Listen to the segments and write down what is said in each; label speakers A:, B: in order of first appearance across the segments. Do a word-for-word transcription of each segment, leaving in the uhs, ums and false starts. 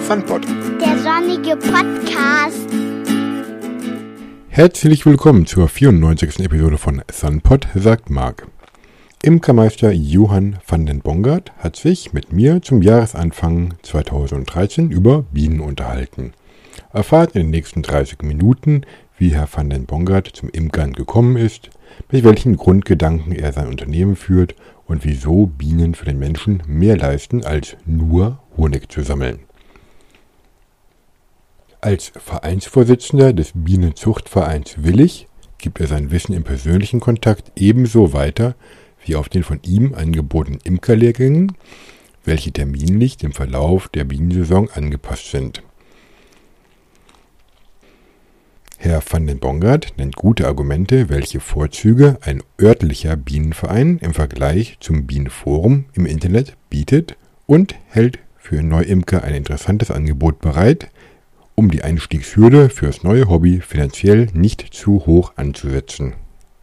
A: Sunpod.
B: Der sonnige Podcast.
A: Herzlich willkommen zur vierundneunzigsten Episode von Sunpod, sagt Marc. Imkermeister Johann van den Bongert hat sich mit mir zum Jahresanfang zweitausenddreizehn über Bienen unterhalten. Erfahrt in den nächsten dreißig Minuten, wie Herr van den Bongert zum Imkern gekommen ist, mit welchen Grundgedanken er sein Unternehmen führt und wieso Bienen für den Menschen mehr leisten, als nur Honig zu sammeln. Als Vereinsvorsitzender des Bienenzuchtvereins Willich gibt er sein Wissen im persönlichen Kontakt ebenso weiter wie auf den von ihm angebotenen Imkerlehrgängen, welche terminlich dem Verlauf der Bienensaison angepasst sind. Herr van den Bongert nennt gute Argumente, welche Vorzüge ein örtlicher Bienenverein im Vergleich zum Bienenforum im Internet bietet und hält für Neuimker ein interessantes Angebot bereit, um die Einstiegshürde fürs neue Hobby finanziell nicht zu hoch anzusetzen.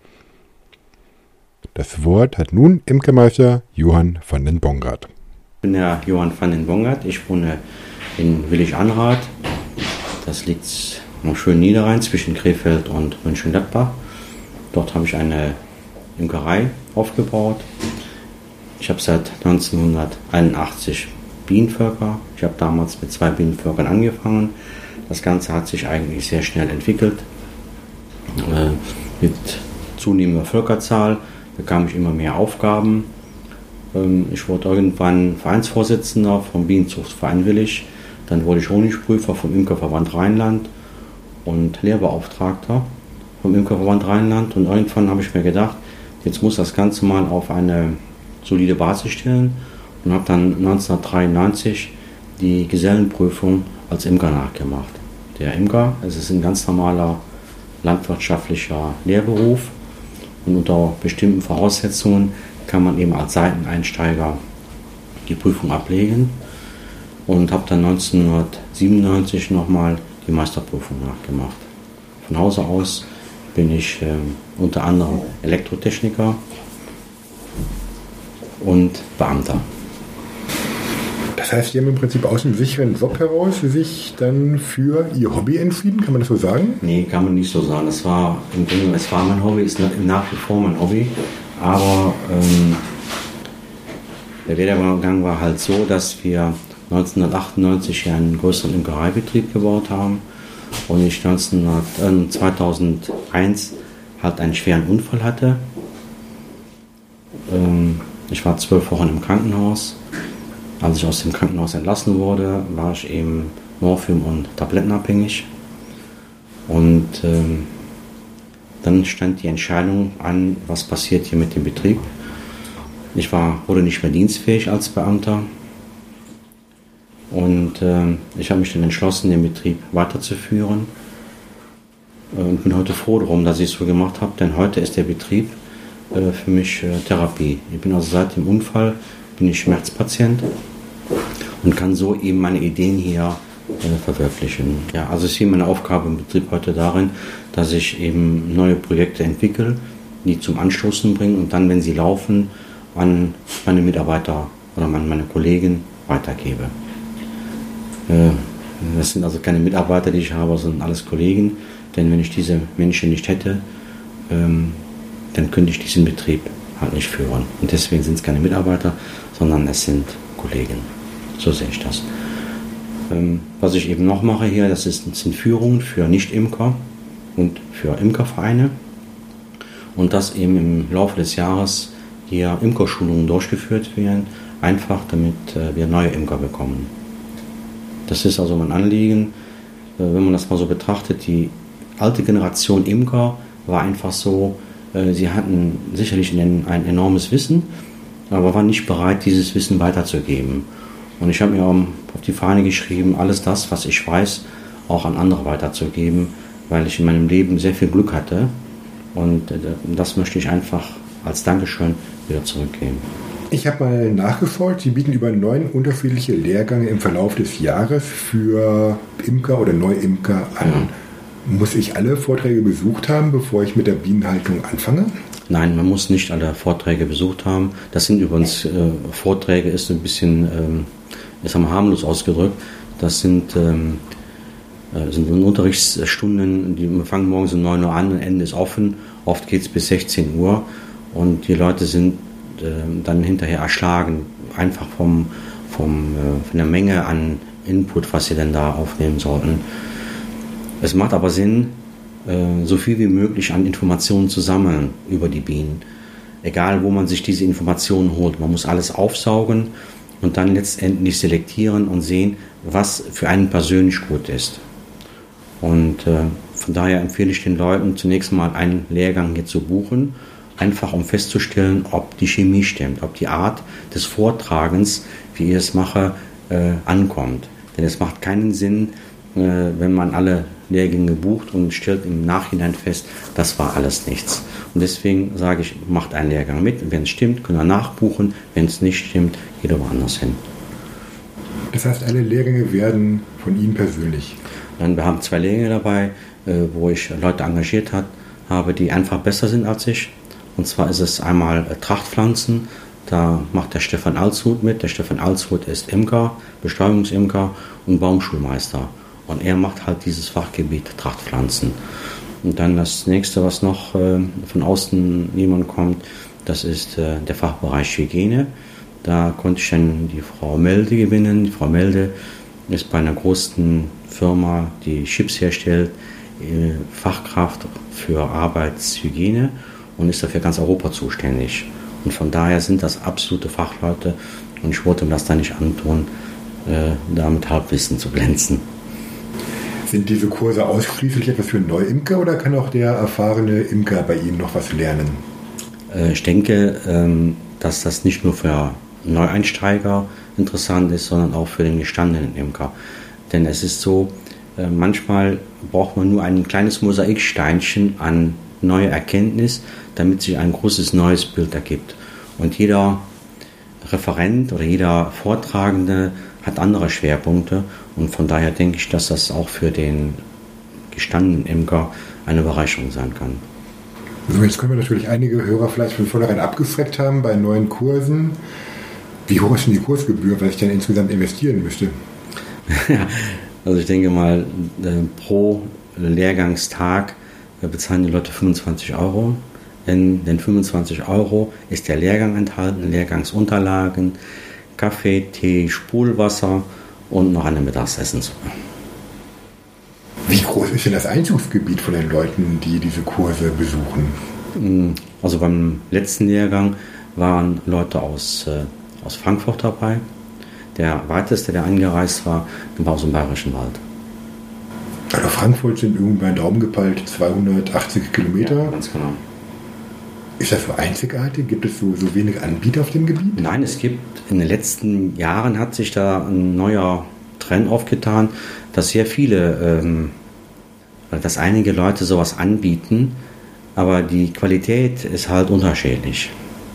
A: Das Wort hat nun Imkermeister Johann van den Bongert.
C: Ich bin der Johann van den Bongert, ich wohne in Willich-Anrath. Das liegt am schönen Niederrhein zwischen Krefeld und Mönchengladbach. Dort habe ich eine Imkerei aufgebaut. Ich habe seit neunzehnhunderteinundachtzig Bienenvölker. Ich habe damals mit zwei Bienenvölkern angefangen. Das Ganze hat sich eigentlich sehr schnell entwickelt. Äh, mit zunehmender Völkerzahl bekam ich immer mehr Aufgaben. Ähm, ich wurde irgendwann Vereinsvorsitzender vom Bienenzuchtverein Willich. Dann wurde ich Honigprüfer vom Imkerverband Rheinland und Lehrbeauftragter vom Imkerverband Rheinland. Und irgendwann habe ich mir gedacht, jetzt muss das Ganze mal auf eine solide Basis stellen und habe dann neunzehnhundertdreiundneunzig die Gesellenprüfung als Imker nachgemacht. Der Imker, es ist ein ganz normaler landwirtschaftlicher Lehrberuf und unter bestimmten Voraussetzungen kann man eben als Seiteneinsteiger die Prüfung ablegen und habe dann neunzehnhundertsiebenundneunzig nochmal die Meisterprüfung nachgemacht. Von Hause aus bin ich äh, unter anderem Elektrotechniker und Beamter.
A: Das heißt, Sie haben im Prinzip aus dem sicheren Job heraus sich dann für Ihr Hobby entschieden, kann man das so sagen?
C: Nee, kann man nicht so sagen. Das war im Grunde, es war mein Hobby, ist nach wie vor mein Hobby. Aber ähm, der Werdegang war halt so, dass wir neunzehnhundertachtundneunzig einen größeren Imkereibetrieb gebaut haben und ich neunzehnhundert, äh, zweitausendeins halt einen schweren Unfall hatte. Ähm, ich war zwölf Wochen im Krankenhaus. Als ich aus dem Krankenhaus entlassen wurde, war ich eben Morphium- und Tablettenabhängig. Und ähm, dann stand die Entscheidung an, was passiert hier mit dem Betrieb. Ich war, wurde nicht mehr dienstfähig als Beamter. Und äh, ich habe mich dann entschlossen, den Betrieb weiterzuführen. Und bin heute froh darum, dass ich es so gemacht habe, denn heute ist der Betrieb äh, für mich äh, Therapie. Ich bin also seit dem Unfall bin ich Schmerzpatient und kann so eben meine Ideen hier äh, verwirklichen. Ja, also ich sehe meine Aufgabe im Betrieb heute darin, dass ich eben neue Projekte entwickle, die zum Anstoßen bringen und dann, wenn sie laufen, an meine Mitarbeiter oder an meine Kollegen weitergebe. Äh, das sind also keine Mitarbeiter, die ich habe, sondern alles Kollegen, denn wenn ich diese Menschen nicht hätte, ähm, dann könnte ich diesen Betrieb halt nicht führen. Und deswegen sind es keine Mitarbeiter, sondern es sind Kollegen. So sehe ich das. Ähm, was ich eben noch mache hier, das ist, sind Führungen für Nicht-Imker und für Imkervereine. Und dass eben im Laufe des Jahres hier Imkerschulungen durchgeführt werden, einfach damit äh, wir neue Imker bekommen. Das ist also mein Anliegen. Äh, wenn man das mal so betrachtet, die alte Generation Imker war einfach so, sie hatten sicherlich ein, ein enormes Wissen, aber waren nicht bereit, dieses Wissen weiterzugeben. Und ich habe mir auf die Fahne geschrieben, alles das, was ich weiß, auch an andere weiterzugeben, weil ich in meinem Leben sehr viel Glück hatte. Und das möchte ich einfach als Dankeschön wieder zurückgeben.
A: Ich habe mal nachgeschaut, Sie bieten über neun unterschiedliche Lehrgänge im Verlauf des Jahres für Imker oder Neuimker an. Ja. Muss ich alle Vorträge besucht haben, bevor ich mit der Bienenhaltung anfange?
C: Nein, man muss nicht alle Vorträge besucht haben. Das sind übrigens äh, Vorträge, ist ein bisschen ähm, ich sag mal, harmlos ausgedrückt. Das sind, ähm, äh, sind Unterrichtsstunden, die fangen morgens um neun Uhr an und Ende ist offen. Oft geht es bis sechzehn Uhr und die Leute sind äh, dann hinterher erschlagen, einfach vom, vom, äh, von der Menge an Input, was sie denn da aufnehmen sollten. Es macht aber Sinn, äh, so viel wie möglich an Informationen zu sammeln über die Bienen. Egal, wo man sich diese Informationen holt. Man muss alles aufsaugen und dann letztendlich selektieren und sehen, was für einen persönlich gut ist. Und äh, von daher empfehle ich den Leuten zunächst mal einen Lehrgang hier zu buchen, einfach um festzustellen, ob die Chemie stimmt, ob die Art des Vortragens, wie ich es mache, äh, ankommt. Denn es macht keinen Sinn, äh, wenn man alle Lehrgänge bucht und stellt im Nachhinein fest, das war alles nichts. Und deswegen sage ich, macht einen Lehrgang mit. Wenn es stimmt, könnt ihr nachbuchen. Wenn es nicht stimmt, geht ihr woanders hin.
A: Das heißt, alle Lehrgänge werden von Ihnen persönlich?
C: Dann, wir haben zwei Lehrgänge dabei, äh, wo ich Leute engagiert hat, habe, die einfach besser sind als ich. Und zwar ist es einmal äh, Trachtpflanzen. Da macht der Stefan Alshut mit. Der Stefan Alshut ist Imker, Bestäubungsimker und Baumschulmeister. Und er macht halt dieses Fachgebiet Trachtpflanzen. Und dann das nächste, was noch äh, von außen jemand kommt, das ist äh, der Fachbereich Hygiene. Da konnte ich dann die Frau Melde gewinnen. Die Frau Melde ist bei einer großen Firma, die Chips herstellt, äh, Fachkraft für Arbeitshygiene und ist dafür ganz Europa zuständig. Und von daher sind das absolute Fachleute und ich wollte mir das da nicht antun, äh, da mit Halbwissen zu glänzen.
A: Sind diese Kurse ausschließlich etwas für Neuimker oder kann auch der erfahrene Imker bei Ihnen noch was lernen?
C: Äh, ich denke, ähm, dass das nicht nur für Neueinsteiger interessant ist, sondern auch für den gestandenen Imker. Denn es ist so, äh, manchmal braucht man nur ein kleines Mosaiksteinchen an neue Erkenntnis, damit sich ein großes neues Bild ergibt. Und jeder Referent oder jeder Vortragende hat andere Schwerpunkte und von daher denke ich, dass das auch für den gestandenen Imker eine Bereicherung sein kann.
A: So, jetzt können wir natürlich einige Hörer vielleicht von vornherein abgefragt haben bei neuen Kursen. Wie hoch ist denn die Kursgebühr, was ich dann insgesamt investieren müsste?
C: Also ich denke mal, pro Lehrgangstag bezahlen die Leute fünfundzwanzig Euro. In den fünfundzwanzig Euro ist der Lehrgang enthalten, Lehrgangsunterlagen, Kaffee, Tee, Spulwasser und noch eine Mittagsessenssuppe.
A: Wie groß ist denn das Einzugsgebiet von den Leuten, die diese Kurse besuchen?
C: Also beim letzten Lehrgang waren Leute aus, äh, aus Frankfurt dabei. Der weiteste, der angereist war, war aus dem Bayerischen Wald.
A: Also Frankfurt sind irgendwann Daumen gepeilt zweihundertachtzig Kilometer.
C: Ja, ganz genau.
A: Ist das so einzigartig? Gibt es so, so wenig Anbieter auf dem Gebiet?
C: Nein, es gibt, in den letzten Jahren hat sich da ein neuer Trend aufgetan, dass sehr viele, ähm, dass einige Leute sowas anbieten, aber die Qualität ist halt unterschiedlich.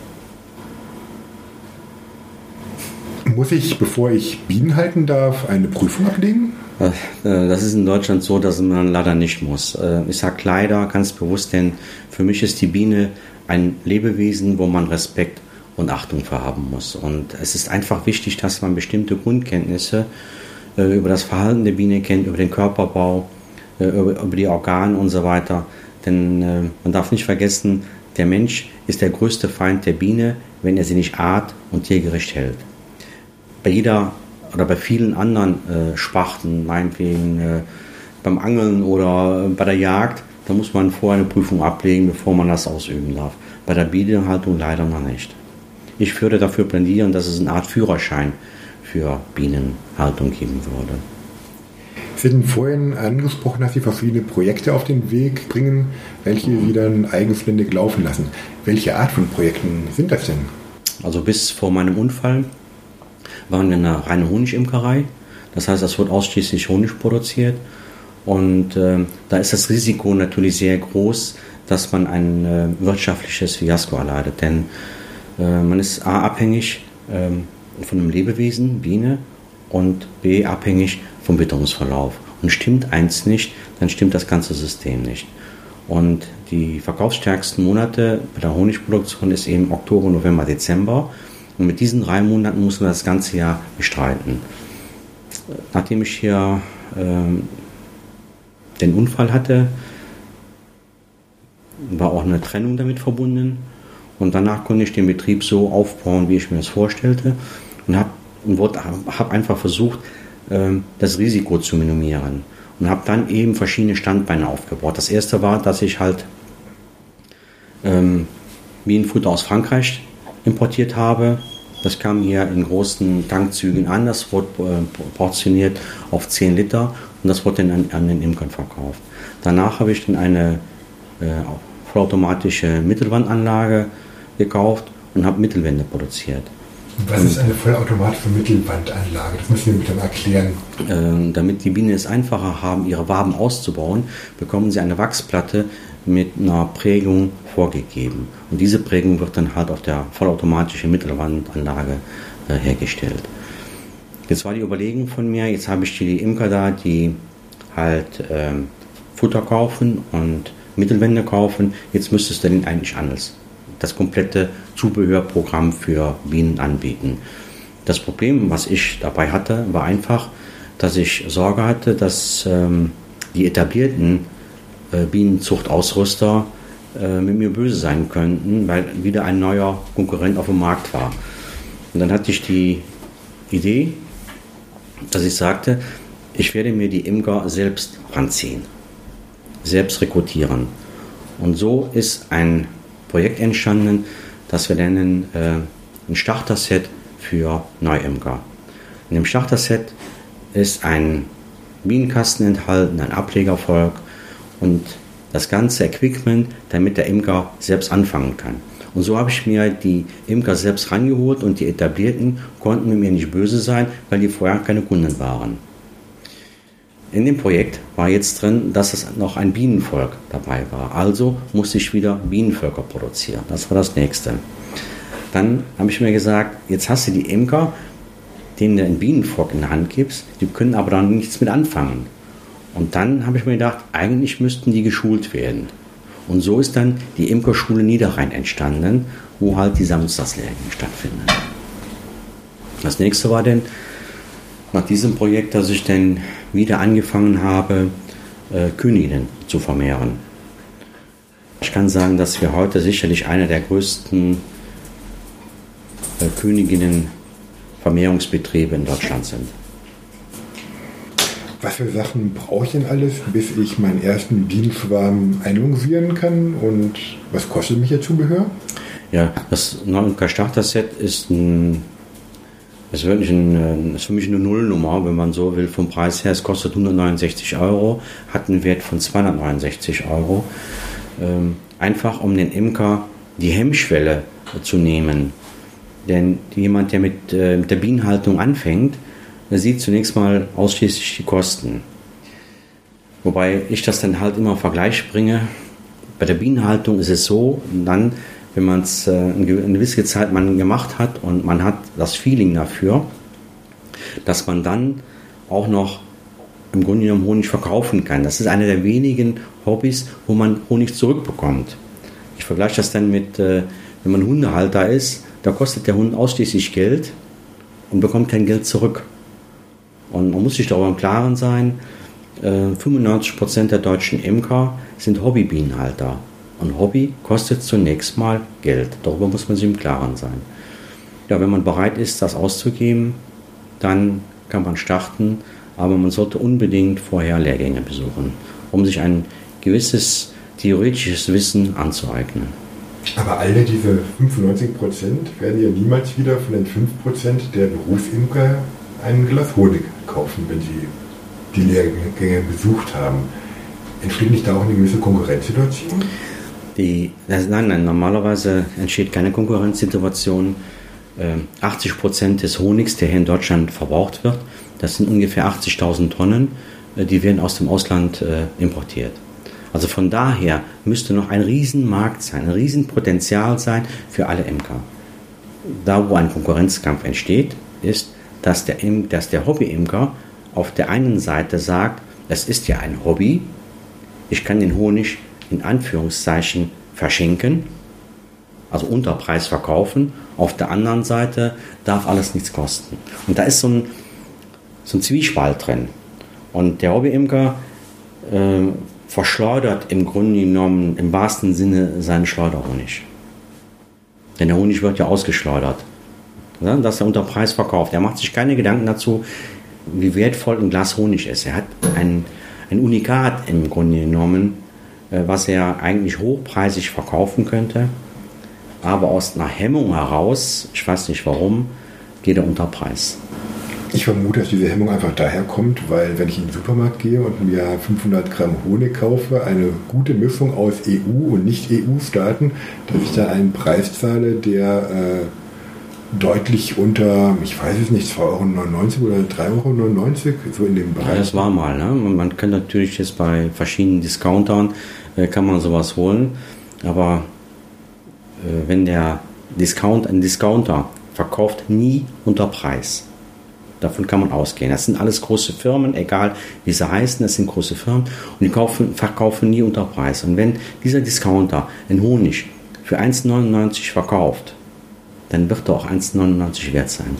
A: Muss ich, bevor ich Bienen halten darf, eine Prüfung ablegen?
C: Das ist in Deutschland so, dass man leider nicht muss. Ich sage leider ganz bewusst, denn für mich ist die Biene ein Lebewesen, wo man Respekt und Achtung für haben muss. Und es ist einfach wichtig, dass man bestimmte Grundkenntnisse äh, über das Verhalten der Biene kennt, über den Körperbau, äh, über, über die Organe und so weiter. Denn äh, man darf nicht vergessen, der Mensch ist der größte Feind der Biene, wenn er sie nicht art- und tiergerecht hält. Bei jeder oder bei vielen anderen äh, Sparten, meinetwegen äh, beim Angeln oder bei der Jagd, da muss man vorher eine Prüfung ablegen, bevor man das ausüben darf. Bei der Bienenhaltung leider noch nicht. Ich würde dafür plädieren, dass es eine Art Führerschein für Bienenhaltung geben würde.
A: Sie hatten vorhin angesprochen, dass Sie verschiedene Projekte auf den Weg bringen, welche Sie dann eigenständig laufen lassen. Welche Art von Projekten sind das denn?
C: Also bis vor meinem Unfall waren wir eine reine Honigimkerei. Das heißt, es wird ausschließlich Honig produziert. Und äh, da ist das Risiko natürlich sehr groß, dass man ein äh, wirtschaftliches Fiasko erleidet. Denn äh, man ist A, abhängig äh, von einem Lebewesen, Biene, und B, abhängig vom Witterungsverlauf. Und stimmt eins nicht, dann stimmt das ganze System nicht. Und die verkaufsstärksten Monate bei der Honigproduktion ist eben Oktober, November, Dezember. Und mit diesen drei Monaten muss man das ganze Jahr bestreiten. Nachdem ich hier ähm, den Unfall hatte, war auch eine Trennung damit verbunden. Und danach konnte ich den Betrieb so aufbauen, wie ich mir das vorstellte. Und habe hab einfach versucht, ähm, das Risiko zu minimieren. Und habe dann eben verschiedene Standbeine aufgebaut. Das erste war, dass ich halt ähm, Bienenfutter aus Frankreich importiert habe. Das kam hier in großen Tankzügen an. Das wurde äh, portioniert auf zehn Liter und das wurde dann an, an den Imkern verkauft. Danach habe ich dann eine äh, vollautomatische Mittelwandanlage gekauft und habe Mittelwände produziert.
A: Was ist eine vollautomatische Mittelwandanlage? Das müssen wir bitte mal erklären.
C: Äh, damit die Bienen es einfacher haben, ihre Waben auszubauen, bekommen sie eine Wachsplatte mit einer Prägung vorgegeben. Und diese Prägung wird dann halt auf der vollautomatischen Mittelwandanlage äh, hergestellt. Jetzt war die Überlegung von mir, jetzt habe ich die Imker da, die halt äh, Futter kaufen und Mittelwände kaufen. Jetzt müsstest du denen eigentlich alles das komplette Zubehörprogramm für Bienen anbieten. Das Problem, was ich dabei hatte, war einfach, dass ich Sorge hatte, dass ähm, die etablierten äh, Bienenzuchtausrüster äh, mit mir böse sein könnten, weil wieder ein neuer Konkurrent auf dem Markt war. Und dann hatte ich die Idee, dass ich sagte, ich werde mir die Imker selbst ranziehen, selbst rekrutieren. Und so ist ein Projekt entstanden, das wir nennen äh, ein Starter-Set für Neuimker. In dem Starter-Set ist ein Bienenkasten enthalten, ein Ablegervolk und das ganze Equipment, damit der Imker selbst anfangen kann. Und so habe ich mir die Imker selbst rangeholt und die Etablierten konnten mit mir nicht böse sein, weil die vorher keine Kunden waren. In dem Projekt war jetzt drin, dass es noch ein Bienenvolk dabei war. Also musste ich wieder Bienenvölker produzieren. Das war das Nächste. Dann habe ich mir gesagt, jetzt hast du die Imker, denen du ein Bienenvolk in der Hand gibst, die können aber dann nichts mit anfangen. Und dann habe ich mir gedacht, eigentlich müssten die geschult werden. Und so ist dann die Imkerschule Niederrhein entstanden, wo halt die Samstagslehrgänge stattfinden. Das nächste war dann, nach diesem Projekt, dass ich dann wieder angefangen habe, äh, Königinnen zu vermehren. Ich kann sagen, dass wir heute sicherlich einer der größten äh, Königinnen-Vermehrungsbetriebe in Deutschland sind.
A: Was für Sachen brauche ich denn alles, bis ich meinen ersten Bienenschwarm einlogisieren kann? Und was kostet mich Ihr Zubehör?
C: Ja, das Neuimker Starter-Set ist ein Das ist wirklich ein, ist für mich eine Nullnummer, wenn man so will, vom Preis her. Es kostet hundertneunundsechzig Euro, hat einen Wert von zweihundertneunundsechzig Euro. Ähm, einfach um den Imker die Hemmschwelle zu nehmen. Denn jemand, der mit, äh, mit der Bienenhaltung anfängt, der sieht zunächst mal ausschließlich die Kosten. Wobei ich das dann halt immer im Vergleich bringe. Bei der Bienenhaltung ist es so, dann wenn man es äh, eine gewisse Zeit man gemacht hat und man hat das Feeling dafür, dass man dann auch noch im Grunde genommen Honig verkaufen kann. Das ist eine der wenigen Hobbys, wo man Honig zurückbekommt. Ich vergleiche das dann mit, äh, wenn man Hundehalter ist, da kostet der Hund ausschließlich Geld und bekommt kein Geld zurück. Und man muss sich darüber im Klaren sein, äh, fünfundneunzig Prozent der deutschen Imker sind Hobbybienenhalter. Und Hobby kostet zunächst mal Geld. Darüber muss man sich im Klaren sein. Ja, wenn man bereit ist, das auszugeben, dann kann man starten. Aber man sollte unbedingt vorher Lehrgänge besuchen, um sich ein gewisses theoretisches Wissen anzueignen.
A: Aber alle diese fünfundneunzig Prozent werden ja niemals wieder von den fünf Prozent der Berufsimker ein Glas Honig kaufen, wenn sie die Lehrgänge besucht haben. Entsteht nicht da auch eine gewisse Konkurrenzsituation?
C: Die, das, nein, nein, normalerweise entsteht keine Konkurrenzsituation. Äh, achtzig Prozent des Honigs, der hier in Deutschland verbraucht wird, das sind ungefähr achtzigtausend Tonnen, äh, die werden aus dem Ausland äh, importiert. Also von daher müsste noch ein Riesenmarkt sein, ein Riesenpotenzial sein für alle Imker. Da, wo ein Konkurrenzkampf entsteht, ist, dass der, dass der Hobby-Imker auf der einen Seite sagt, es ist ja ein Hobby, ich kann den Honig in Anführungszeichen verschenken, also unter Preis verkaufen. Auf der anderen Seite darf alles nichts kosten. Und da ist so ein, so ein Zwiespalt drin. Und der Hobbyimker äh, verschleudert im Grunde genommen im wahrsten Sinne seinen Schleuderhonig. Denn der Honig wird ja ausgeschleudert. Ja, dass er unter Preis verkauft. Er macht sich keine Gedanken dazu, wie wertvoll ein Glas Honig ist. Er hat ein, ein Unikat im Grunde genommen, äh, was er eigentlich hochpreisig verkaufen könnte. Aber aus einer Hemmung heraus, ich weiß nicht warum, geht er unter Preis.
A: Ich vermute, dass diese Hemmung einfach daher kommt, weil wenn ich in den Supermarkt gehe und mir fünfhundert Gramm Honig kaufe, eine gute Mischung aus E U- und Nicht-E U-Staaten, dass ich da einen Preis zahle, der äh, deutlich unter, ich weiß es nicht, zwei Euro neunundneunzig oder drei Euro neunundneunzig, so in dem Bereich.
C: Ja, das war mal. Ne? Man kann natürlich jetzt bei verschiedenen Discountern, äh, kann man sowas holen, aber äh, wenn der Discount, ein Discounter verkauft nie unter Preis. Davon kann man ausgehen. Das sind alles große Firmen, egal wie sie heißen, das sind große Firmen und die kaufen, verkaufen nie unter Preis. Und wenn dieser Discounter einen Honig für eins neunundneunzig verkauft, dann wird er auch eins neunundneunzig wert sein.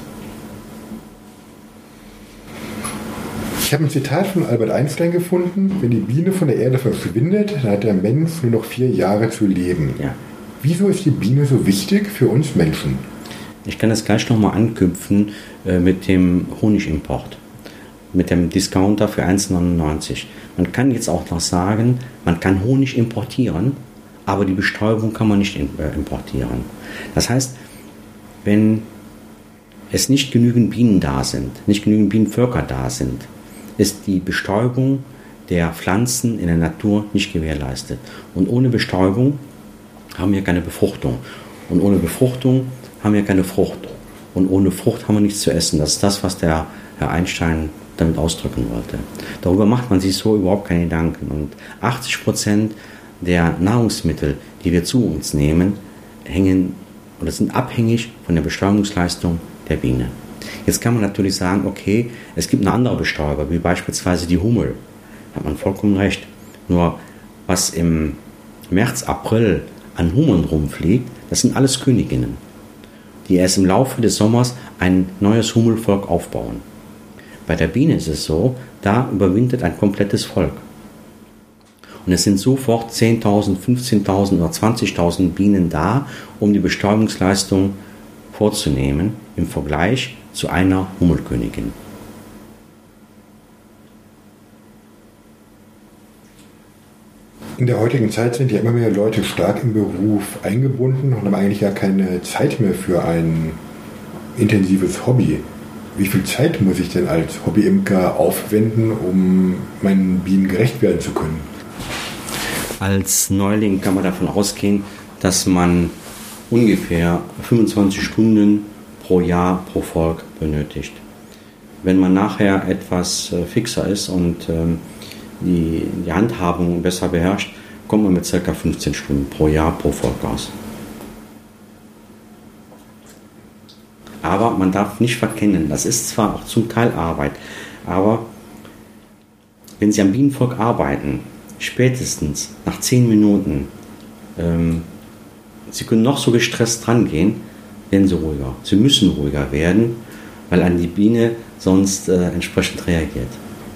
A: Ich habe ein Zitat von Albert Einstein gefunden: Wenn die Biene von der Erde verschwindet, dann hat der Mensch nur noch vier Jahre zu leben.
C: Ja.
A: Wieso ist die Biene so wichtig für uns Menschen?
C: Ich kann das gleich nochmal anknüpfen äh, mit dem Honigimport, mit dem Discounter für eins neunundneunzig. Man kann jetzt auch noch sagen, man kann Honig importieren, aber die Bestäubung kann man nicht in, äh, importieren. Das heißt, wenn es nicht genügend Bienen da sind, nicht genügend Bienenvölker da sind, ist die Bestäubung der Pflanzen in der Natur nicht gewährleistet. Und ohne Bestäubung haben wir keine Befruchtung. Und ohne Befruchtung haben wir keine Frucht. Und ohne Frucht haben wir nichts zu essen. Das ist das, was der Herr Einstein damit ausdrücken wollte. Darüber macht man sich so überhaupt keine Gedanken. Und achtzig Prozent der Nahrungsmittel, die wir zu uns nehmen, hängen oder sind abhängig von der Bestäubungsleistung der Biene. Jetzt kann man natürlich sagen, okay, es gibt eine andere Bestäuber, wie beispielsweise die Hummel. Da hat man vollkommen recht. Nur was im März, April an Hummeln rumfliegt, das sind alles Königinnen, die erst im Laufe des Sommers ein neues Hummelvolk aufbauen. Bei der Biene ist es so, da überwintert ein komplettes Volk. Und es sind sofort zehntausend, fünfzehntausend oder zwanzigtausend Bienen da, um die Bestäubungsleistung vorzunehmen, im Vergleich zu einer Hummelkönigin.
A: In der heutigen Zeit sind ja immer mehr Leute stark im Beruf eingebunden und haben eigentlich gar keine Zeit mehr für ein intensives Hobby. Wie viel Zeit muss ich denn als Hobbyimker aufwenden, um meinen Bienen gerecht werden zu können?
C: Als Neuling kann man davon ausgehen, dass man ungefähr fünfundzwanzig Stunden pro Jahr pro Volk benötigt. Wenn man nachher etwas äh, fixer ist und ähm, die, die Handhabung besser beherrscht, kommt man mit ca. fünfzehn Stunden pro Jahr pro Volk aus. Aber man darf nicht verkennen, das ist zwar auch zum Teil Arbeit, aber wenn Sie am Bienenvolk arbeiten, spätestens nach zehn Minuten, ähm, Sie können noch so gestresst dran gehen, werden Sie ruhiger. Sie müssen ruhiger werden, weil an die Biene sonst äh, entsprechend reagiert.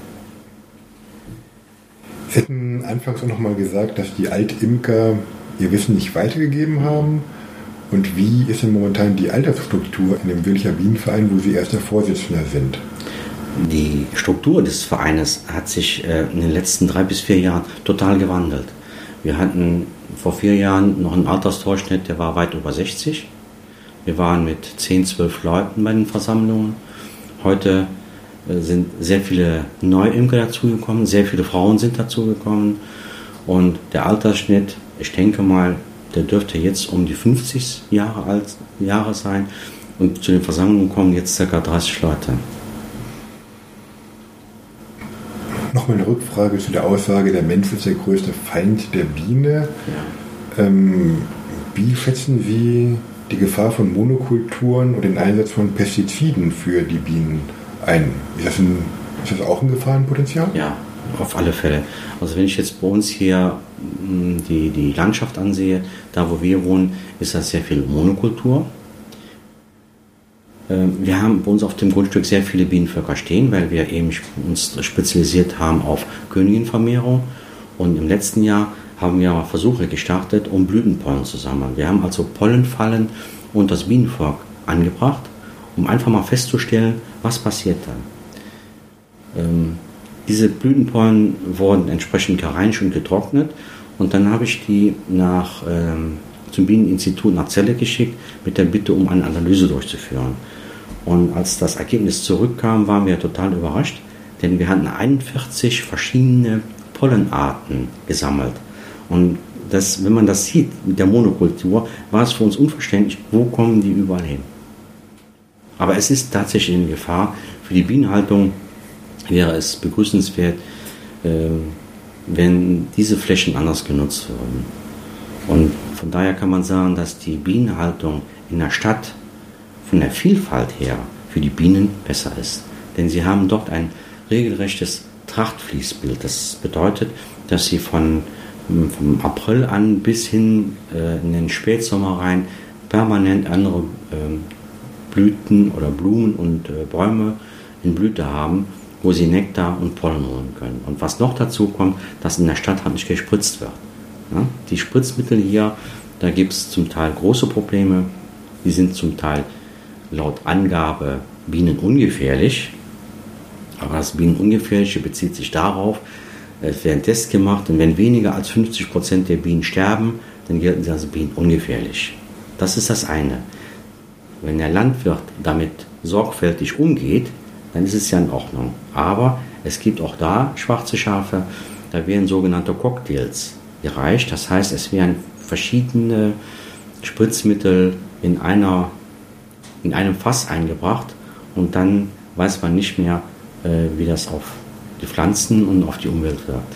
A: Sie hatten anfangs auch nochmal gesagt, dass die Altimker ihr Wissen nicht weitergegeben haben. Und wie ist denn momentan die Altersstruktur in dem Wilcher Bienenverein, wo Sie erster Vorsitzender sind?
C: Die Struktur des Vereines hat sich äh, in den letzten drei bis vier Jahren total gewandelt. Wir hatten vor vier Jahren noch einen Altersdurchschnitt, der war weit über sechzig. Wir waren mit zehn, zwölf Leuten bei den Versammlungen. Heute äh, sind sehr viele Neuimker dazugekommen, sehr viele Frauen sind dazugekommen. Und der Altersschnitt, ich denke mal, der dürfte jetzt um die fünfzig Jahre alt Jahre sein. Und zu den Versammlungen kommen jetzt ca. dreißig Leute.
A: Nochmal eine Rückfrage zu der Aussage, der Mensch ist der größte Feind der Biene.
C: Ja.
A: Ähm, wie schätzen Sie die Gefahr von Monokulturen und den Einsatz von Pestiziden für die Bienen ein? Ist das, ein, ist das auch ein Gefahrenpotenzial?
C: Ja, auf alle Fälle. Also wenn ich jetzt bei uns hier die, die Landschaft ansehe, da wo wir wohnen, ist das sehr viel Monokultur. Wir haben bei uns auf dem Grundstück sehr viele Bienenvölker stehen, weil wir eben uns spezialisiert haben auf Königinvermehrung. Und im letzten Jahr haben wir Versuche gestartet, um Blütenpollen zu sammeln. Wir haben also Pollenfallen und das Bienenvolk angebracht, um einfach mal festzustellen, was passiert dann. Ähm, diese Blütenpollen wurden entsprechend gereinigt und getrocknet und dann habe ich die nach, ähm, zum Bieneninstitut nach Celle geschickt mit der Bitte, um eine Analyse durchzuführen. Und als das Ergebnis zurückkam, waren wir total überrascht, denn wir hatten einundvierzig verschiedene Pollenarten gesammelt. Und das, wenn man das sieht mit der Monokultur, war es für uns unverständlich, wo kommen die überall hin. Aber es ist tatsächlich eine Gefahr. Für die Bienenhaltung wäre es begrüßenswert, äh, wenn diese Flächen anders genutzt würden. Und von daher kann man sagen, dass die Bienenhaltung in der Stadt von der Vielfalt her für die Bienen besser ist. Denn sie haben dort ein regelrechtes Trachtfließbild. Das bedeutet, dass sie von, vom April an bis hin äh, in den Spätsommer rein permanent andere äh, Blüten oder Blumen und äh, Bäume in Blüte haben, wo sie Nektar und Pollen holen können. Und was noch dazu kommt, dass in der Stadt halt nicht gespritzt wird. Ja? Die Spritzmittel hier, da gibt es zum Teil große Probleme. Die sind zum Teil laut Angabe bienenungefährlich. Aber das Bienenungefährliche bezieht sich darauf, es werden Tests gemacht und wenn weniger als fünfzig Prozent der Bienen sterben, dann gelten sie als bienenungefährlich. Das ist das eine. Wenn der Landwirt damit sorgfältig umgeht, dann ist es ja in Ordnung. Aber es gibt auch da schwarze Schafe, da werden sogenannte Cocktails gereicht. Das heißt, es werden verschiedene Spritzmittel in einer in einem Fass eingebracht und dann weiß man nicht mehr, äh, wie das auf die Pflanzen und auf die Umwelt wirkt.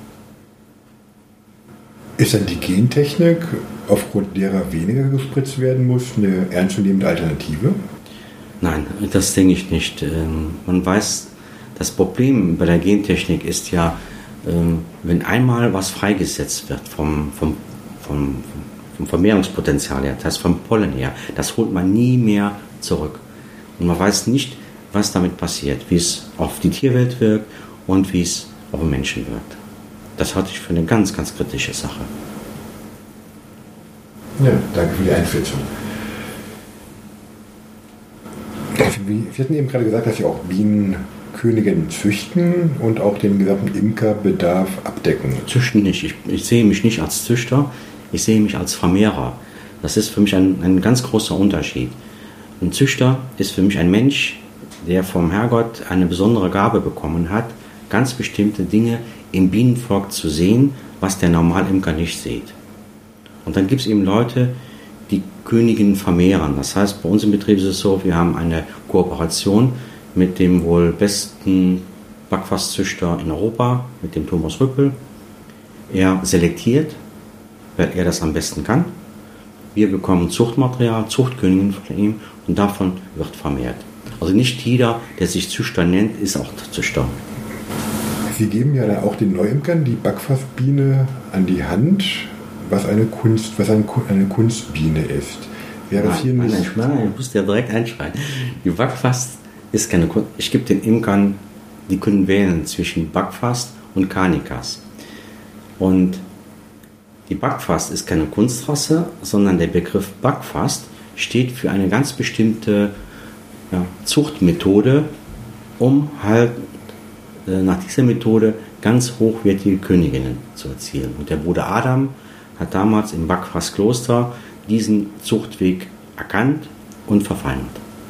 A: Ist dann die Gentechnik, aufgrund derer weniger gespritzt werden muss, eine ernstzunehmende Alternative?
C: Nein, das denke ich nicht. Ähm, man weiß, das Problem bei der Gentechnik ist ja, ähm, wenn einmal was freigesetzt wird vom, vom, vom vom Vermehrungspotenzial her, das heißt vom Pollen her, das holt man nie mehr zurück. Und man weiß nicht, was damit passiert, wie es auf die Tierwelt wirkt und wie es auf den Menschen wirkt. Das halte ich für eine ganz, ganz kritische Sache.
A: Ja, danke für die Einschätzung. Sie hatten eben gerade gesagt, dass Sie auch Bienenköniginnen züchten und auch den gesamten Imkerbedarf abdecken.
C: Züchten nicht. Ich, ich sehe mich nicht als Züchter. Ich sehe mich als Vermehrer. Das ist für mich ein, ein ganz großer Unterschied. Ein Züchter ist für mich ein Mensch, der vom Herrgott eine besondere Gabe bekommen hat, ganz bestimmte Dinge im Bienenvolk zu sehen, was der Normalimker nicht sieht. Und dann gibt es eben Leute, die Königinnen vermehren. Das heißt, bei uns im Betrieb ist es so, wir haben eine Kooperation mit dem wohl besten Backfastzüchter in Europa, mit dem Thomas Rüppel. Er selektiert, weil er das am besten kann. Wir bekommen Zuchtmaterial, Zuchtköniginnen von ihm und davon wird vermehrt. Also nicht jeder, der sich Züchter nennt, ist auch Züchter.
A: Sie geben ja auch den Neuimkern die Backfassbiene an die Hand, was eine Kunst, was eine Kunstbiene ist. Wäre
C: nein,
A: hier nicht...
C: nein, nein, nein, ich muss ja direkt einschreien. Die Backfass ist keine Kunst. Ich gebe den Imkern, die können wählen zwischen Backfass und Carnicas. Und die Backfast ist keine Kunstrasse, sondern der Begriff Backfast steht für eine ganz bestimmte ja, Zuchtmethode, um halt äh, nach dieser Methode ganz hochwertige Königinnen zu erzielen. Und der Bruder Adam hat damals im Backfast-Kloster diesen Zuchtweg erkannt und verfeinert.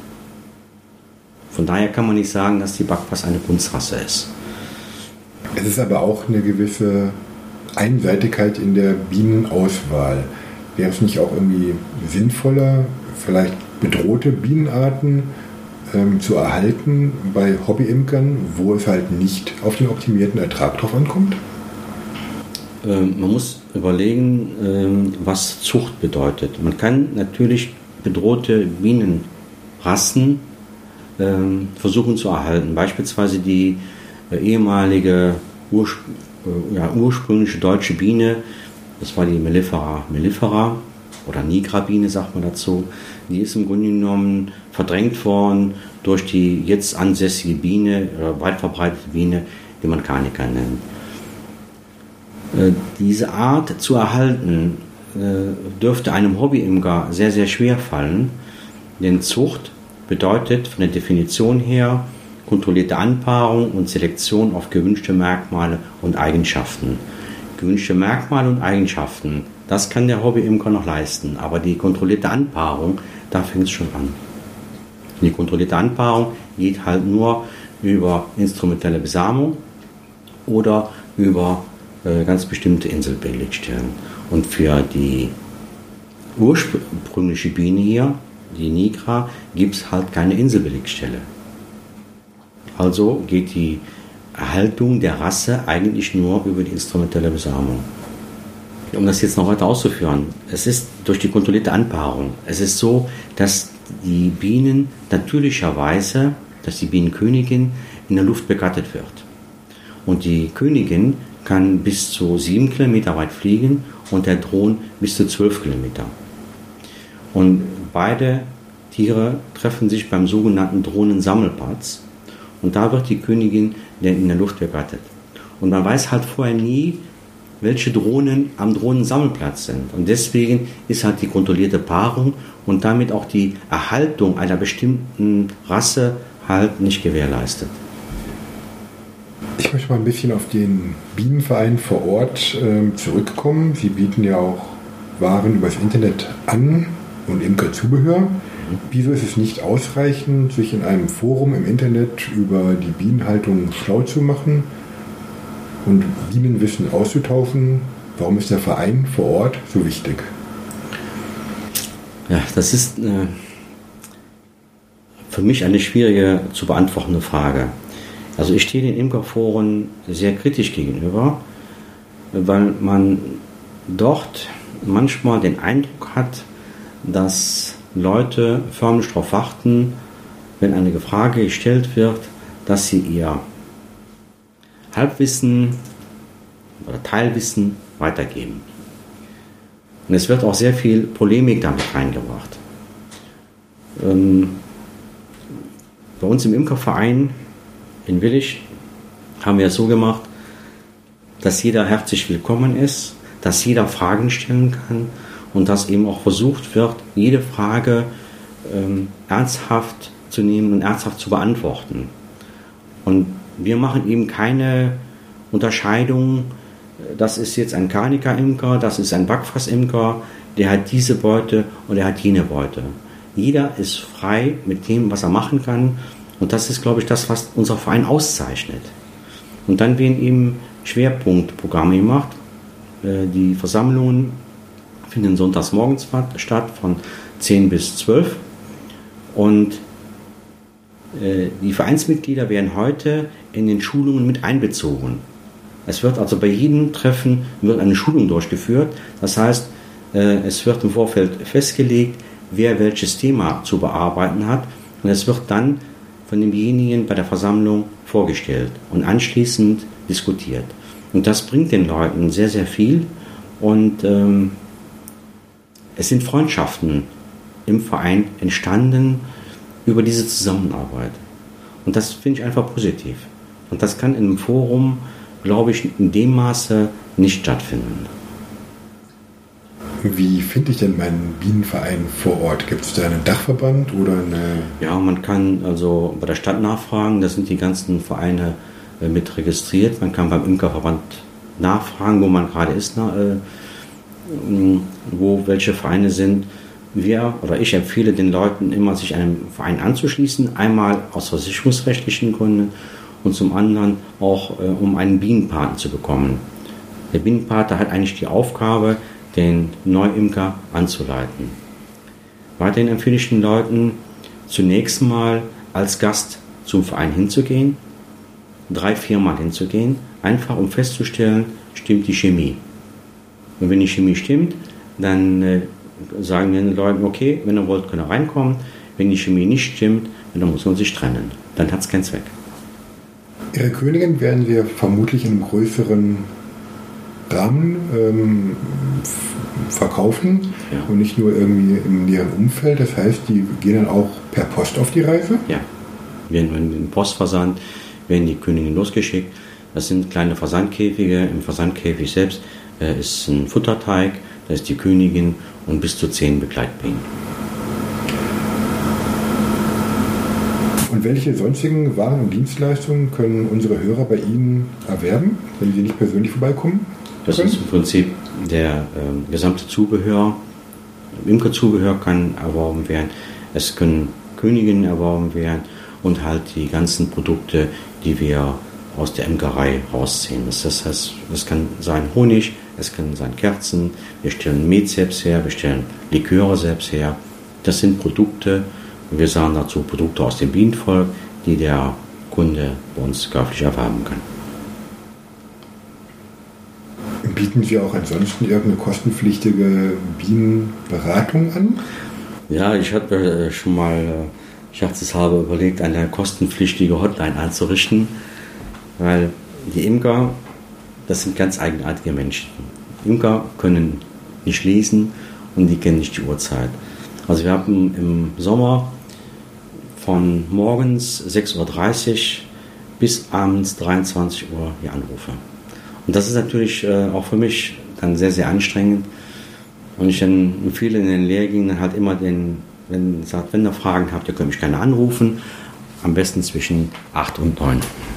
C: Von daher kann man nicht sagen, dass die Backfast eine Kunstrasse ist.
A: Es ist aber auch eine gewisse Einseitigkeit in der Bienenauswahl. Wäre es nicht auch irgendwie sinnvoller, vielleicht bedrohte Bienenarten ähm, zu erhalten bei Hobbyimkern, wo es halt nicht auf den optimierten Ertrag drauf ankommt?
C: Ähm, man muss überlegen, ähm, was Zucht bedeutet. Man kann natürlich bedrohte Bienenrassen ähm, versuchen zu erhalten. Beispielsweise die äh, ehemalige Ursprung Ja, ursprüngliche deutsche Biene, das war die Mellifera mellifera, oder Nigra-Biene sagt man dazu, die ist im Grunde genommen verdrängt worden durch die jetzt ansässige Biene, oder weit verbreitete Biene, die man Carnica nennt. Äh, diese Art zu erhalten, äh, dürfte einem Hobbyimker sehr, sehr schwer fallen, denn Zucht bedeutet von der Definition her kontrollierte Anpaarung und Selektion auf gewünschte Merkmale und Eigenschaften. Gewünschte Merkmale und Eigenschaften, das kann der Hobbyimker noch leisten, aber die kontrollierte Anpaarung, da fängt es schon an. Die kontrollierte Anpaarung geht halt nur über instrumentelle Besamung oder über äh, ganz bestimmte Inselbelegstellen. Und für die ursprüngliche Biene hier, die Nigra, gibt es halt keine Inselbelegstelle. Also geht die Erhaltung der Rasse eigentlich nur über die instrumentelle Besamung. Um das jetzt noch weiter auszuführen, es ist durch die kontrollierte Anpaarung, es ist so, dass die Bienen natürlicherweise, dass die Bienenkönigin in der Luft begattet wird. Und die Königin kann bis zu sieben Kilometer weit fliegen und der Drohn bis zu zwölf Kilometer. Und beide Tiere treffen sich beim sogenannten Drohnensammelplatz. Und da wird die Königin in der Luft begattet. Und man weiß halt vorher nie, welche Drohnen am Drohnensammelplatz sind. Und deswegen ist halt die kontrollierte Paarung und damit auch die Erhaltung einer bestimmten Rasse halt nicht gewährleistet.
A: Ich möchte mal ein bisschen auf den Bienenverein vor Ort äh, zurückkommen. Sie bieten ja auch Waren übers Internet an und Imkerzubehör. Wieso ist es nicht ausreichend, sich in einem Forum im Internet über die Bienenhaltung schlau zu machen und Bienenwissen auszutauschen? Warum ist der Verein vor Ort so wichtig?
C: Ja, das ist äh, für mich eine schwierige zu beantwortende Frage. Also ich stehe den Imkerforen sehr kritisch gegenüber, weil man dort manchmal den Eindruck hat, dass Leute förmlich darauf warten, wenn eine Frage gestellt wird, dass sie ihr Halbwissen oder Teilwissen weitergeben. Und es wird auch sehr viel Polemik damit reingebracht. Ähm, bei uns im Imkerverein in Willich haben wir es so gemacht, dass jeder herzlich willkommen ist, dass jeder Fragen stellen kann und dass eben auch versucht wird, jede Frage ähm, ernsthaft zu nehmen und ernsthaft zu beantworten. Und wir machen eben keine Unterscheidung, das ist jetzt ein Carnica-Imker, das ist ein Backfass-Imker, der hat diese Beute und der hat jene Beute. Jeder ist frei mit dem, was er machen kann. Und das ist, glaube ich, das, was unser Verein auszeichnet. Und dann werden eben Schwerpunktprogramme gemacht. Die Versammlungen finden sonntags morgens statt, von zehn bis zwölf. Und die Vereinsmitglieder werden heute in den Schulungen mit einbezogen. Es wird also bei jedem Treffen wird eine Schulung durchgeführt. Das heißt, es wird im Vorfeld festgelegt, wer welches Thema zu bearbeiten hat. Und es wird dann von demjenigen bei der Versammlung vorgestellt und anschließend diskutiert. Und das bringt den Leuten sehr, sehr viel. Und ähm, es sind Freundschaften im Verein entstanden über diese Zusammenarbeit. Und das finde ich einfach positiv. Und das kann in einem Forum, glaube ich, in dem Maße nicht stattfinden.
A: Wie finde ich denn meinen Bienenverein vor Ort? Gibt es da einen Dachverband oder eine...
C: Ja, man kann also bei der Stadt nachfragen, da sind die ganzen Vereine äh, mit registriert. Man kann beim Imkerverband nachfragen, wo man gerade ist, na, äh, wo welche Vereine sind. Wir oder ich empfehle den Leuten immer, sich einem Verein anzuschließen. Einmal aus versicherungsrechtlichen Gründen und zum anderen auch, äh, um einen Bienenpaten zu bekommen. Der Bienenpate hat eigentlich die Aufgabe, den Neuimker anzuleiten. Weiterhin empfehle ich den Leuten, zunächst mal als Gast zum Verein hinzugehen, drei, viermal hinzugehen, einfach um festzustellen, stimmt die Chemie. Und wenn die Chemie stimmt, dann äh, sagen wir den Leuten, okay, wenn ihr wollt, könnt ihr reinkommen. Wenn die Chemie nicht stimmt, dann muss man sich trennen. Dann hat es keinen Zweck.
A: Ihre Königin werden wir vermutlich in einem größeren Rahmen ähm, f- verkaufen
C: Ja.
A: und nicht nur irgendwie in deren Umfeld. Das heißt, die gehen dann auch per Post auf die Reise?
C: Ja, werden im Postversand werden die Königinnen losgeschickt. Das sind kleine Versandkäfige. Im Versandkäfig selbst äh, ist ein Futterteig, da ist die Königin und bis zu zehn Begleitbienen.
A: Und welche sonstigen Waren und Dienstleistungen können unsere Hörer bei Ihnen erwerben, wenn sie nicht persönlich vorbeikommen?
C: Das ist im Prinzip der äh, gesamte Zubehör. Imkerzubehör kann erworben werden. Es können Königinnen erworben werden und halt die ganzen Produkte, die wir aus der Imkerei rausziehen. Das, das heißt, es kann sein Honig, es können sein Kerzen, wir stellen Met selbst her, wir stellen Liköre selbst her. Das sind Produkte, wir sagen dazu Produkte aus dem Bienenvolk, die der Kunde bei uns käuflich erwerben kann.
A: Bieten Sie auch ansonsten irgendeine kostenpflichtige Bienenberatung an?
C: Ja, ich hatte schon mal, ich hatte es habe überlegt, eine kostenpflichtige Hotline einzurichten, weil die Imker, das sind ganz eigenartige Menschen. Imker können nicht lesen und die kennen nicht die Uhrzeit. Also wir haben im Sommer von morgens sechs Uhr dreißig bis abends dreiundzwanzig Uhr die Anrufe. Und das ist natürlich äh, auch für mich dann sehr, sehr anstrengend. Und ich dann empfehle in den Lehrgängen halt immer den, wenn sagt, wenn ihr Fragen habt, ihr könnt mich gerne anrufen. Am besten zwischen acht und neun.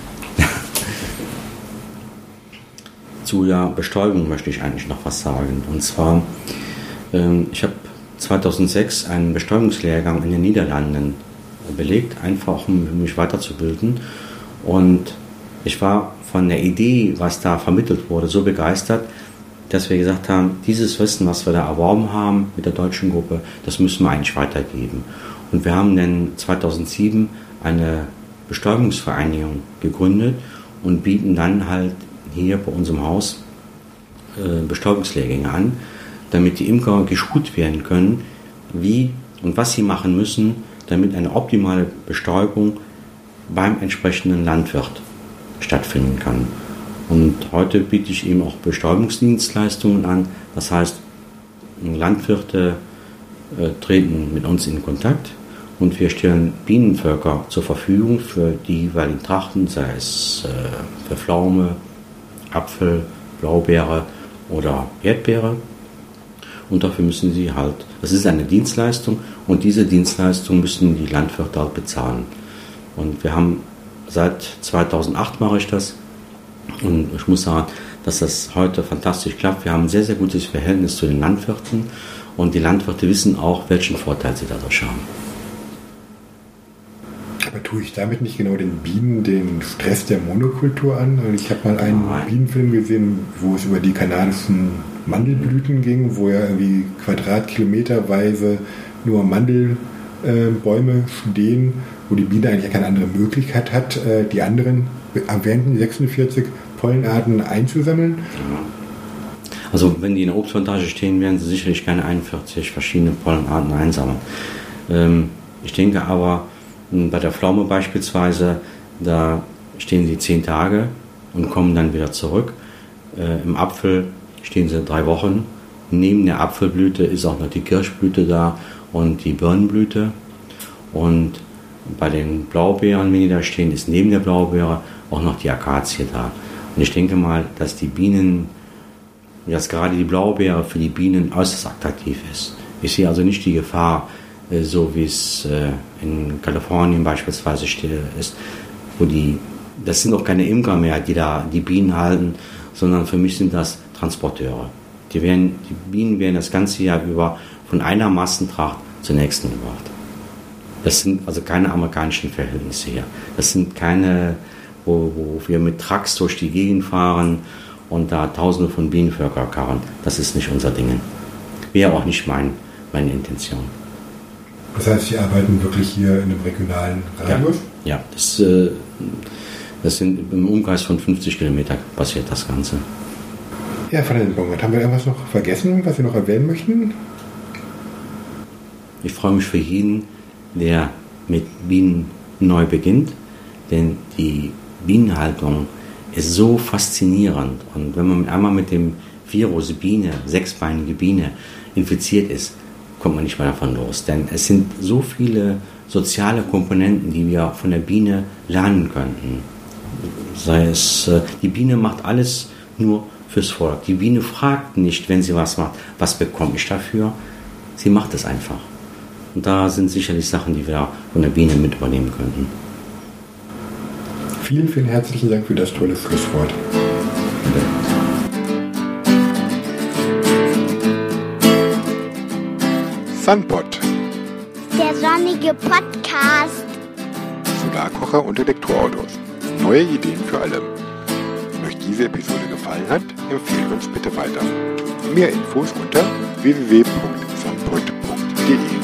C: Zu der Bestäubung möchte ich eigentlich noch was sagen. Und zwar, ähm, ich habe zweitausendsechs einen Bestäubungslehrgang in den Niederlanden belegt, einfach um mich weiterzubilden. Und ich war von der Idee, was da vermittelt wurde, so begeistert, dass wir gesagt haben, dieses Wissen, was wir da erworben haben mit der deutschen Gruppe, das müssen wir eigentlich weitergeben. Und wir haben dann zweitausendsieben eine Bestäubungsvereinigung gegründet und bieten dann halt hier bei unserem Haus äh, Bestäubungslehrgänge an, damit die Imker geschult werden können, wie und was sie machen müssen, damit eine optimale Bestäubung beim entsprechenden Landwirt stattfinden kann. Und heute biete ich eben auch Bestäubungsdienstleistungen an. Das heißt, Landwirte äh, treten mit uns in Kontakt und wir stellen Bienenvölker zur Verfügung für die jeweiligen Trachten, sei es äh, für Pflaume, Apfel, Blaubeere oder Erdbeere. Und dafür müssen sie halt, das ist eine Dienstleistung und diese Dienstleistung müssen die Landwirte halt bezahlen. Und wir haben seit zweitausendacht mache ich das und ich muss sagen, dass das heute fantastisch klappt. Wir haben ein sehr, sehr gutes Verhältnis zu den Landwirten und die Landwirte wissen auch, welchen Vorteil sie dadurch haben.
A: Aber tue ich damit nicht genau den Bienen den Stress der Monokultur an? Ich habe mal einen
C: Nein.
A: Bienenfilm gesehen, wo es über die kanadischen Mandelblüten ging, wo ja irgendwie quadratkilometerweise nur Mandelbäume stehen, wo die Biene eigentlich keine andere Möglichkeit hat, die anderen erwähnten sechsundvierzig Pollenarten einzusammeln.
C: Also wenn die in der Obstplantage stehen, werden sie sicherlich keine einundvierzig verschiedene Pollenarten einsammeln. Ich denke aber, bei der Pflaume beispielsweise, da stehen sie zehn Tage und kommen dann wieder zurück. Im Apfel stehen sie drei Wochen. Neben der Apfelblüte ist auch noch die Kirschblüte da und die Birnenblüte. Und bei den Blaubeeren, wenn die da stehen, ist neben der Blaubeere auch noch die Akazie da. Und ich denke mal, dass die Bienen, dass gerade die Blaubeere für die Bienen äußerst attraktiv ist. Ich sehe also nicht die Gefahr, so wie es in Kalifornien beispielsweise ist, wo die, das sind auch keine Imker mehr, die da die Bienen halten, sondern für mich sind das Transporteure. Die, werden, die Bienen werden das ganze Jahr über von einer Massentracht zur nächsten gebracht. Das sind also keine amerikanischen Verhältnisse hier. Das sind keine, wo, wo wir mit Trucks durch die Gegend fahren und da Tausende von Bienenvölker karren. Das ist nicht unser Ding. Wäre auch nicht mein, meine Intention.
A: Das heißt, Sie arbeiten wirklich hier in einem regionalen Radius?
C: Ja, ja das, äh, das sind im Umkreis von fünfzig Kilometer passiert das Ganze.
A: Ja, Van den Bongert, haben wir irgendwas noch vergessen, was Sie noch erwähnen möchten?
C: Ich freue mich für jeden, der mit Bienen neu beginnt, denn die Bienenhaltung ist so faszinierend und wenn man einmal mit dem Virus, Biene, sechsbeinige Biene infiziert ist, kommt man nicht mehr davon los. Denn es sind so viele soziale Komponenten, die wir von der Biene lernen könnten. Sei es, die Biene macht alles nur fürs Volk. Die Biene fragt nicht, wenn sie was macht, was bekomme ich dafür? Sie macht es einfach. Und da sind sicherlich Sachen, die wir von der Biene mit übernehmen könnten.
A: Vielen, vielen herzlichen Dank für das tolle Schlusswort. Sunpod.
B: Der sonnige Podcast.
A: Solarkocher und Elektroautos. Neue Ideen für alle. Wenn euch diese Episode gefallen hat, empfehlt uns bitte weiter. Mehr Infos unter w w w punkt sunpod punkt d e.